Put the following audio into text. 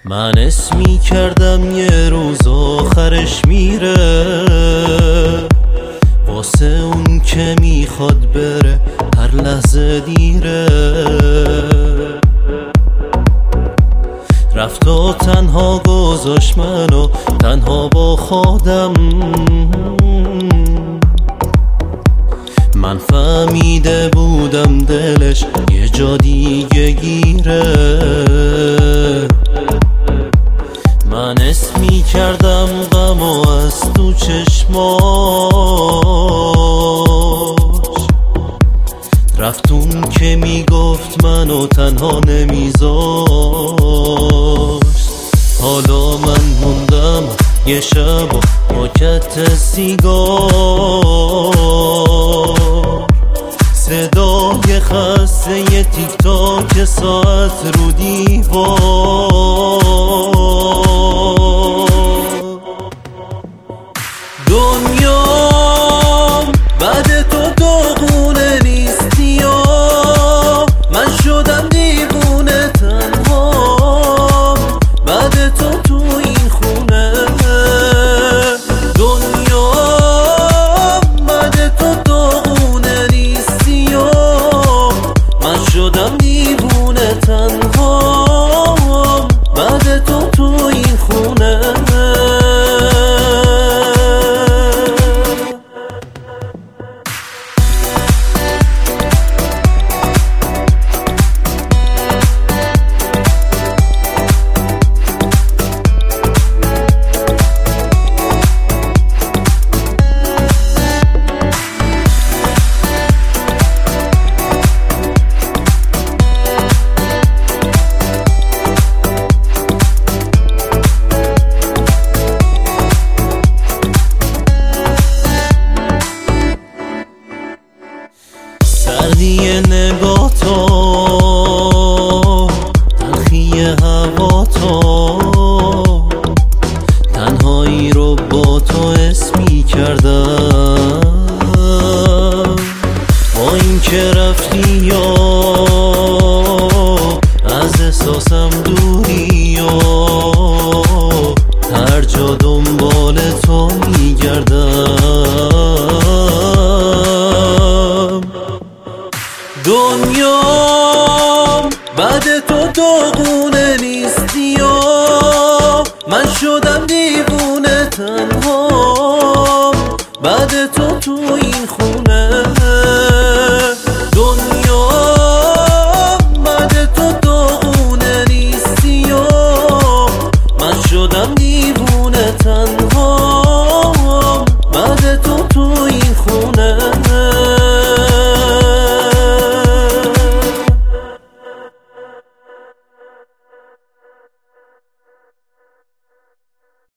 من اسمی کردم یه روز آخرش میره، واسه اون که میخواد بره هر لحظه دیره. رفت و تنها گذاشت منو تنها با خودم. من فهمیده بودم دلش یه جا دیگه گیره. من اسمی کردم غم و از تو چشماش، رفتون که میگفت منو تنها نمیذاشت. حالا من موندم یه شب و پاکت سیگار، صدای خسته یه تیک تاک ساعت رو دیوار. دنیام بعد تو داغونه نیستی یا من شدم دیوونه تنها بعد تو این خونه. دنیام بعد تو داغونه نیستی یا من شدم دیوونه تنها بعد تو این خونه. سردی نگاه تو، تلخی هوا تو، تنهایی رو با تو اسمی کردم. با این که رفتی یا از احساسم دوری یا هر جا دنبال تو میگردم. دنیام بعد تو داغونه نیستی یا من شدم دیوونه تنها بعد تو این